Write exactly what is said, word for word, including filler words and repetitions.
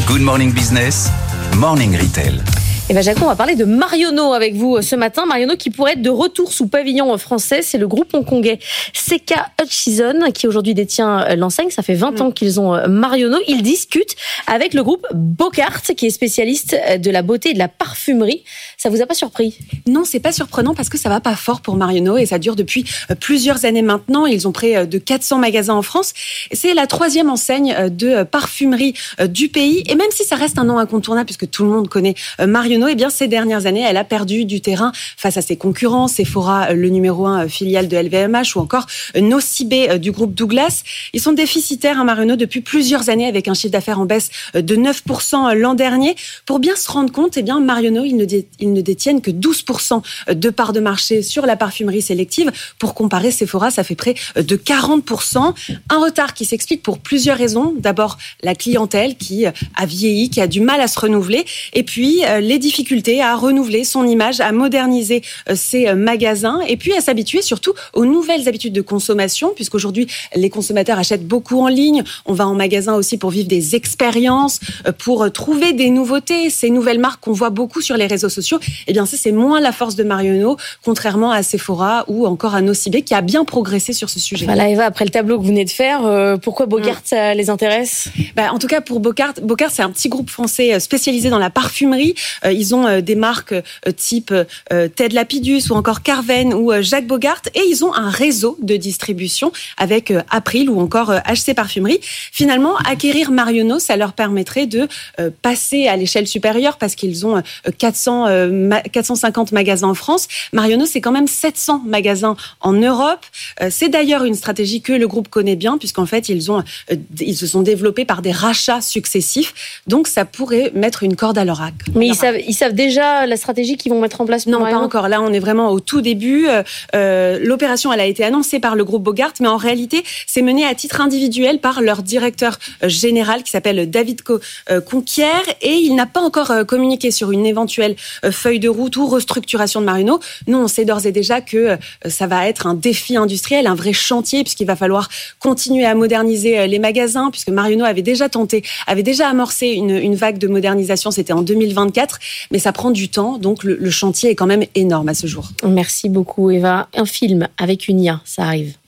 Good Morning Business, Morning Retail. Et bien Jaco, on va parler de Marionnaud avec vous ce matin. Marionnaud qui pourrait être de retour sous pavillon français. C'est le groupe hongkongais C K Hutchison qui aujourd'hui détient l'enseigne. Ça fait vingt ans qu'ils ont Marionnaud. Ils discutent avec le groupe Bocart qui est spécialiste de la beauté et de la parfumerie. Ça vous a pas surpris ? Non, c'est pas surprenant parce que ça va pas fort pour Marionnaud et ça dure depuis plusieurs années maintenant. Ils ont près de quatre cents magasins en France. C'est la troisième enseigne de parfumerie du pays. Et même si ça reste un nom incontournable puisque tout le monde connaît Marionnaud, eh bien, ces dernières années, elle a perdu du terrain face à ses concurrents. Sephora, le numéro un filiale de L V M H ou encore Nocibé du groupe Douglas. Ils sont déficitaires à Marionnaud depuis plusieurs années avec un chiffre d'affaires en baisse de neuf pour cent l'an dernier. Pour bien se rendre compte, eh bien, Marionnaud, ils ne, dé- ils ne détiennent que douze pour cent de parts de marché sur la parfumerie sélective. Pour comparer, Sephora, ça fait près de quarante pour cent. Un retard qui s'explique pour plusieurs raisons. D'abord, la clientèle qui a vieilli, qui a du mal à se renouveler. Et puis, les difficulté à renouveler son image, à moderniser ses magasins et puis à s'habituer surtout aux nouvelles habitudes de consommation puisqu'aujourd'hui les consommateurs achètent beaucoup en ligne, on va en magasin aussi pour vivre des expériences, pour trouver des nouveautés, ces nouvelles marques qu'on voit beaucoup sur les réseaux sociaux. Eh bien ça c'est moins la force de Marionnaud contrairement à Sephora ou encore à Nocibé qui a bien progressé sur ce sujet. Voilà Eva, après le tableau que vous venez de faire, euh, pourquoi Bocart ça les intéresse ? Bah, en tout cas pour Bocart, Bocart c'est un petit groupe français spécialisé dans la parfumerie. Euh, Ils ont des marques type Ted Lapidus ou encore Carven ou Jacques Bogart et ils ont un réseau de distribution avec April ou encore H C Parfumerie. Finalement, acquérir Marionnaud, ça leur permettrait de passer à l'échelle supérieure parce qu'ils ont quatre cents, quatre cent cinquante magasins en France. Marionnaud, c'est quand même sept cents magasins en Europe. C'est d'ailleurs une stratégie que le groupe connaît bien puisqu'en fait, ils ont, ils se sont développés par des rachats successifs. Donc, ça pourrait mettre une corde à leur arc. Mais ils savent Ils savent déjà la stratégie qu'ils vont mettre en place pour Non, Marionnaud ? pas encore. Là, on est vraiment au tout début. Euh, l'opération, elle a été annoncée par le groupe Bogart, mais en réalité, c'est mené à titre individuel par leur directeur général qui s'appelle David Conquière et il n'a pas encore communiqué sur une éventuelle feuille de route ou restructuration de Marionnaud. Nous, on sait d'ores et déjà que ça va être un défi industriel, un vrai chantier, puisqu'il va falloir continuer à moderniser les magasins, puisque Marionnaud avait déjà tenté, avait déjà amorcé une, une vague de modernisation, c'était en deux mille vingt-quatre. Mais ça prend du temps, donc le, le chantier est quand même énorme à ce jour. Merci beaucoup Eva. Un film avec une I A, ça arrive.